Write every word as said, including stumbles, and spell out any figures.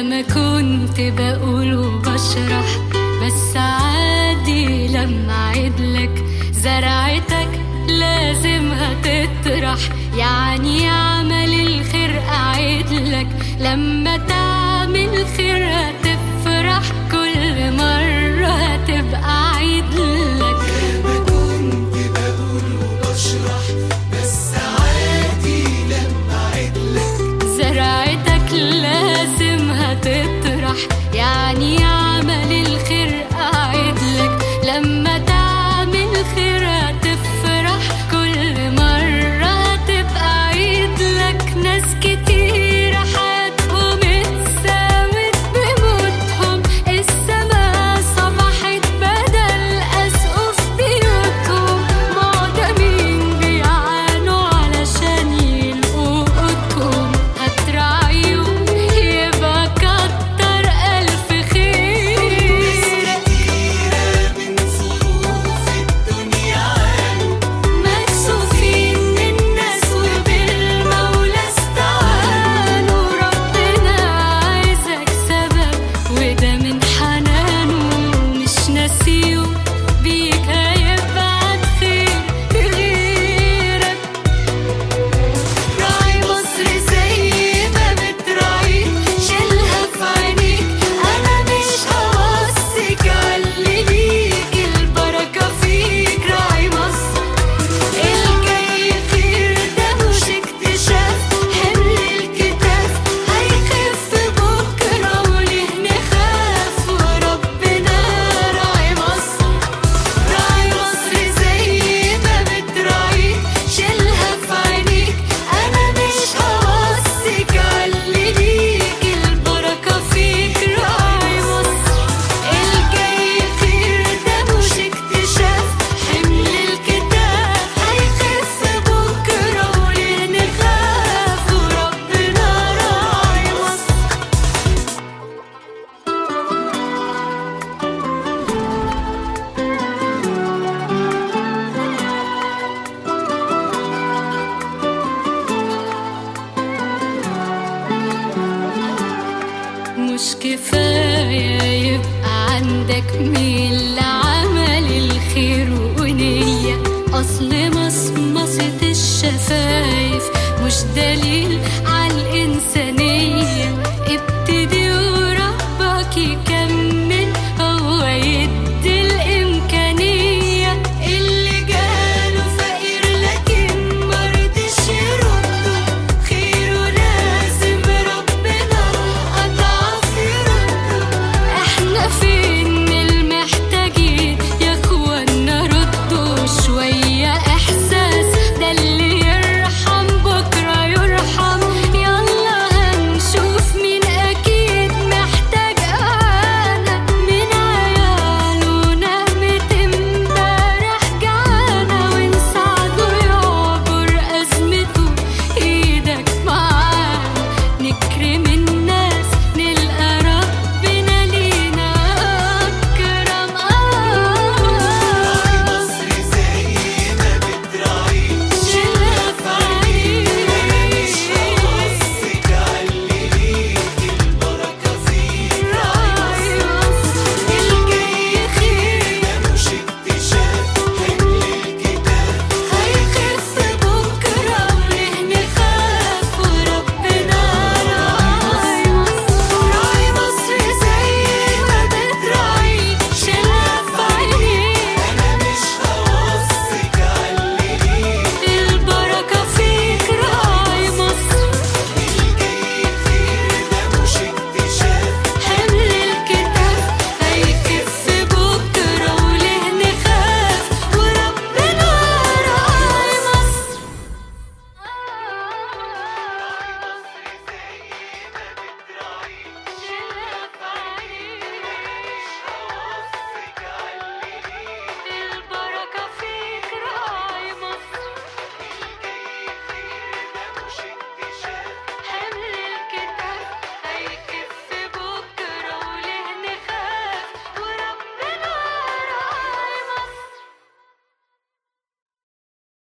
مهما كنت بقول وبشرح، بس عادي لما أعدلك زرعتك لازم هتطرح. يعني عمل الخير أعدلك، لما تعمل خير هتفرح، كل مرة هتبقى عيدلك. مهما كنت بقول وبشرح، بس عادي لما أعدلك زرعتك لازم هتطرح. يعني عمل الخير أعدلك، لما تعمل خير هتفرح، كل مرة هتبقى عيدلك. ناس كتير حياتهم اتساوت بموتهم، السما صبحت بدل أسقف بيوتهم. معدمين بيعانوا علشان يلقوا قوتهم، هتراعيهم يبقى كتر ألف خير. ناس كتيرة من ظروف الدنيا عانوا، مكسوفين من الناس وبالمولى استعانوا. ربنا عايزك سبب وده من حنانه، مش ناسيه بيك هيبعت خير لغيرك. راعي مصر زي ما بتراعيك، شيلها في عينيك، أنا مش هوصيك علي ليك، البركة فيك. راعي مصر الجاي خير، ده مش اكتشاف، حمل الكتاف هيخف بكرة وليه نخاف وربنا. راعي مصر راعي مصر زي ما بتراعيك، شيلها في عينيك، أنا مش هوصيك علي ليك، البركة فيك. راعي مصر الجاي خير، ده مش اكتشاف، حمل الكتاف هيخف بكرة وليه نخاف وربنا. راعي مصر مش كفاية يبقى عندك ميل لعمل الخير ونية، أصل مصمصة الشفايف مش دليل على الإنسانية. ابتدي وربك يكرمك،